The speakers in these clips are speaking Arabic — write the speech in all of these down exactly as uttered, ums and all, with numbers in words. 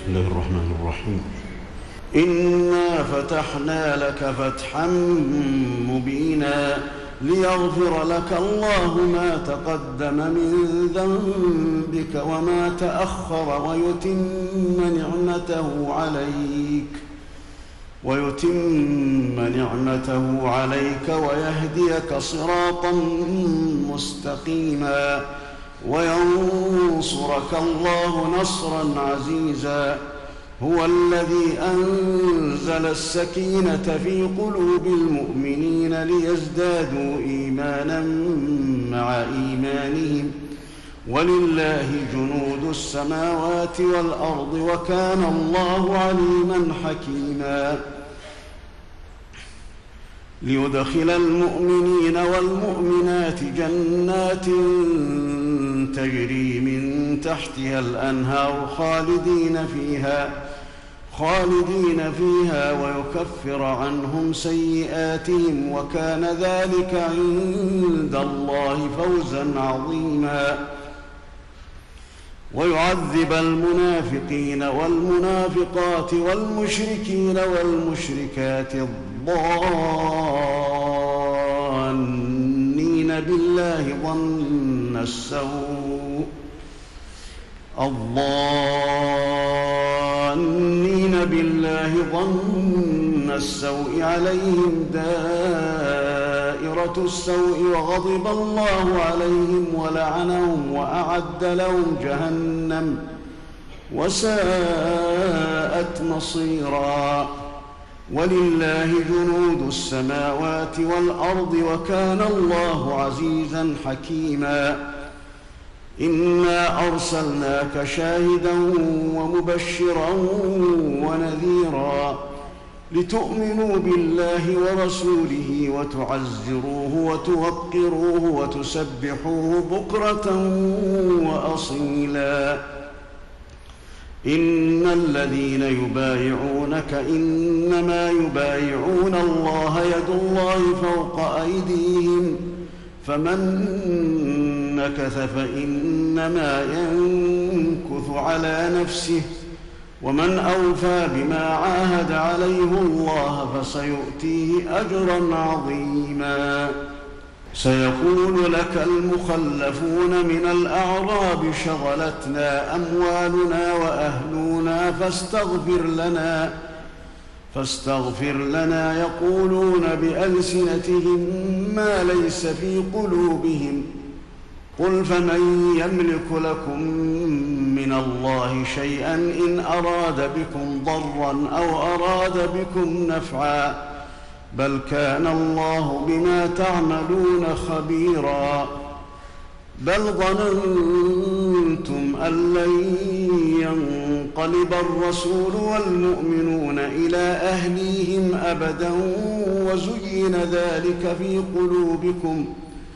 بسم الله الرحمن الرحيم. إنا فتحنا لك فتحا مبينا ليغفر لك الله ما تقدم من ذنبك وما تأخر ويتم نعمته عليك ويتم نعمته عليك ويهديك صراطا مستقيما وينصرك الله نصرا عزيزا. هو الذي أنزل السكينة في قلوب المؤمنين ليزدادوا إيمانا مع إيمانهم ولله جنود السماوات والأرض وكان الله عليما حكيما. ليدخل المؤمنين والمؤمنات جنات تجري من تحتها الأنهار خالدين فيها خالدين فيها ويكفر عنهم سيئاتهم وكان ذلك عند الله فوزا عظيما. ويعذب المنافقين والمنافقات والمشركين والمشركات الظانين بالله ظن السوء الظانين بالله ظن السوء عليهم دائرة السوء وغضب الله عليهم ولعنهم وأعد لهم جهنم وساءت مصيرا. ولله جنود السماوات والأرض وكان الله عزيزا حكيما. إنا أرسلناك شاهدا ومبشرا ونذيرا لتؤمنوا بالله ورسوله وتعزروه وتوقروه وتسبحوه بكرة وأصيلا. إن الذين يبايعونك إنما يبايعون الله يد الله فوق أيديهم فمن نكث فإنما ينكث على نفسه ومن أوفى بما عاهد عليه الله فسيؤتيه أجرا عظيما. سيقول لك المخلفون من الأعراب شغلتنا أموالنا وأهلنا فاستغفر لنا فاستغفر لنا يقولون بألسنتهم ما ليس في قلوبهم قل فمن يملك لكم من الله شيئا إن أراد بكم ضرا أو أراد بكم نفعا بل كان الله بما تعملون خبيرا. بل ظننتم أن لن ينقلب الرسول والمؤمنون إلى أهليهم أبدا وزين ذلك في قلوبكم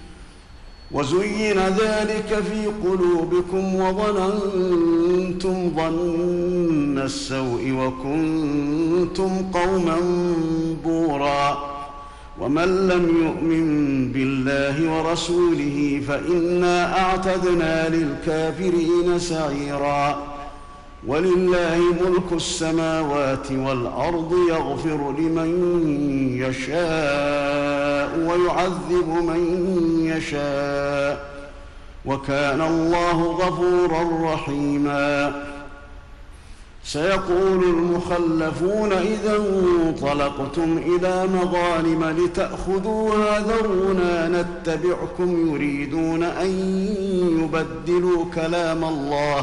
وزين ذلك في قلوبكم وظننتم ظن السوء وكنتم قوما بورا. ومن لم يؤمن بالله ورسوله فإنا أعتدنا للكافرين سعيرا. ولله ملك السماوات والأرض يغفر لمن يشاء ويعذب من يشاء وكان الله غفورا رحيما. سيقول المخلفون إذا انطلقتم إلى مغانم لتأخذوها ذرونا نتبعكم يريدون أن يبدلوا كلام الله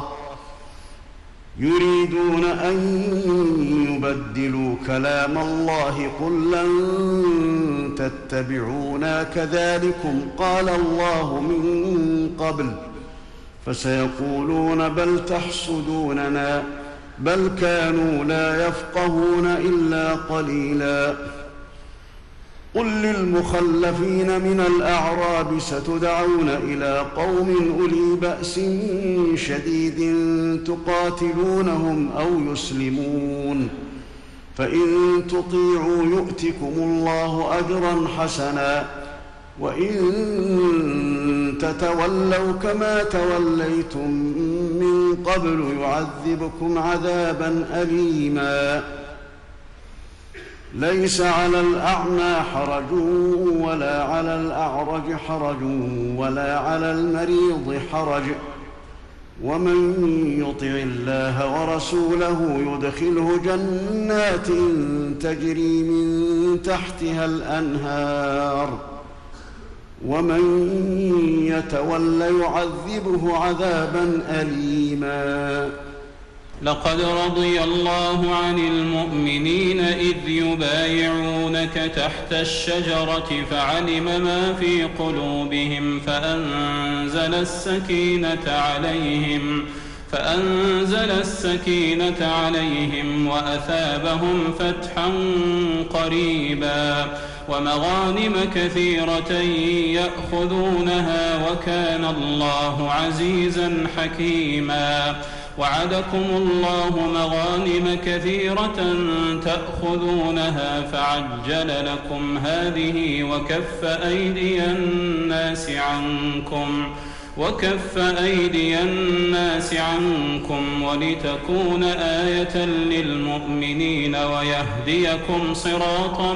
يريدون أن يبدلوا كلام الله قل لن تتبعونا كذلكم قال الله من قبل فسيقولون بل تحسدوننا بل كانوا لا يفقهون إلا قليلا. قل للمخلفين من الأعراب ستدعون إلى قوم أولي بأس شديد تقاتلونهم أو يسلمون فإن تطيعوا يؤتكم الله أجرا حسنا وإن تتولوا كما توليتم من قبل يعذبكم عذابا أليما ليس على الأعمى حرج ولا على الأعرج حرج ولا على المريض حرج ومن يطع الله ورسوله يدخله جنات تجري من تحتها الأنهار ومن يتول يعذبه عذابا أليما لقد رضي الله عن المؤمنين إذ يبايعونك تحت الشجرة فعلم ما في قلوبهم فأنزل السكينة عليهم فأنزل السكينة عليهم وأثابهم فتحا قريبا ومغانم كثيرة يأخذونها وكان الله عزيزا حكيما وعدكم الله مغانم كثيرة تأخذونها فعجل لكم هذه وكف أيدي الناس عنكم وكف أيدي الناس عنكم ولتكون آية للمؤمنين ويهديكم صراطا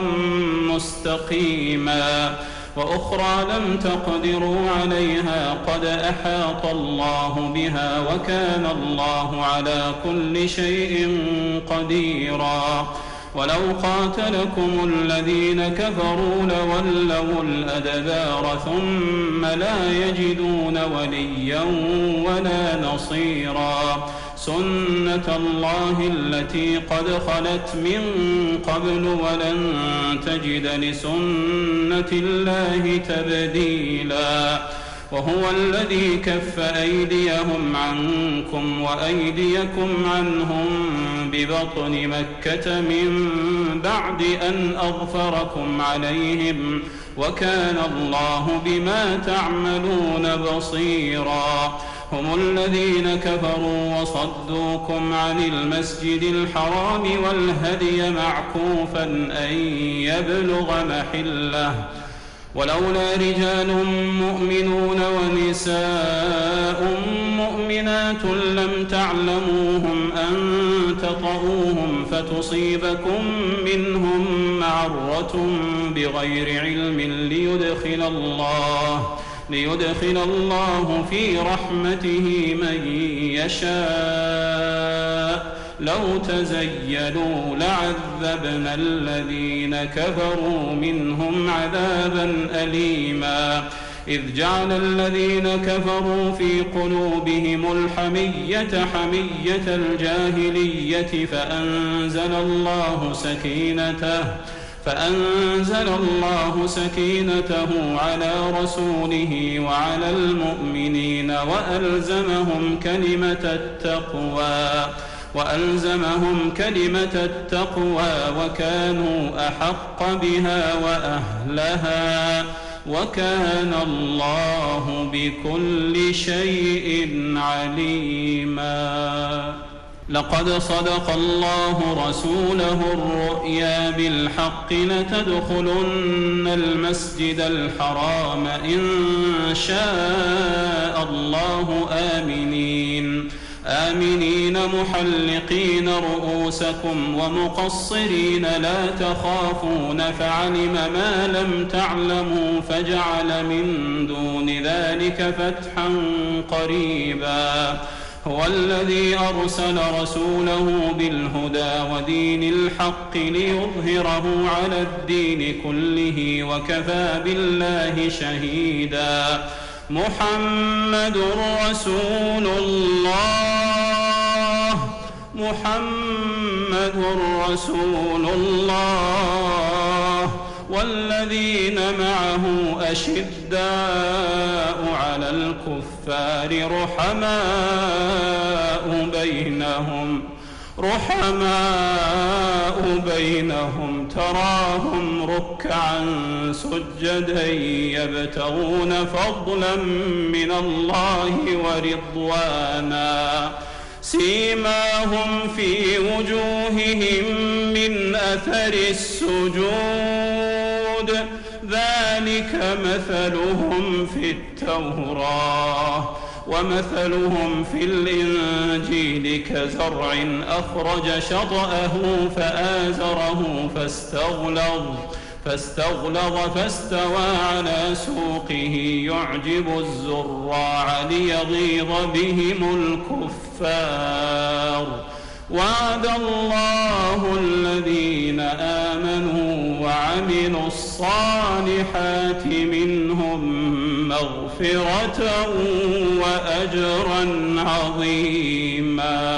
مستقيما وأخرى لم تقدروا عليها قد أحاط الله بها وكان الله على كل شيء قديرا ولو قاتلكم الذين كفروا لولوا الأدبار ثم لا يجدون وليا ولا نصيرا سنة الله التي قد خلت من قبل ولن تجد لسنة الله تبديلا وهو الذي كف أيديهم عنكم وأيديكم عنهم ببطن مكة من بعد أن أظفركم عليهم وكان الله بما تعملون بصيرا هم الذين كفروا وصدوكم عن المسجد الحرام والهدي معكوفا أن يبلغ محله ولولا رجال مؤمنون ونساء مؤمنات لم تعلموهم أن تطؤوهم فتصيبكم منهم معرة بغير علم ليدخل الله ليدخل الله في رحمته من يشاء لو تزيلوا لعذبنا الذين كفروا منهم عذابا أليما إذ جعل الذين كفروا في قلوبهم الحمية حمية الجاهلية فأنزل الله سكينته فأنزل الله سكينته على رسوله وعلى المؤمنين وألزمهم كلمة التقوى وألزمهم كلمة التقوى وكانوا أحق بها وأهلها وكان الله بكل شيء عليما لقد صدق الله رسوله الرؤيا بالحق لتدخلن المسجد الحرام إن شاء الله آمنين آمنين محلقين رؤوسكم ومقصرين لا تخافون فعلم ما لم تعلموا فجعل من دون ذلك فتحا قريبا هو الذي أرسل رسوله بالهدى ودين الحق ليظهره على الدين كله وكفى بالله شهيدا محمد رسول الله محمد رسول الله والذين معه أشداء على الكفار رحماء بينهم رحماء بينهم تراهم ركعا سجدا يبتغون فضلا من الله ورضوانا سيماهم في وجوههم من أثر السجود ذلك ذلك مثلهم في التوراة ومثلهم في الإنجيل كزرع أخرج شطأه فآزره فاستغلظ فاستغلظ فاستوى على سوقه يعجب الزراع ليغيظ بهم الكفار. وعد الله الذين آمنوا وعملوا الصالحات منهم مغفرة وأجرا عظيما.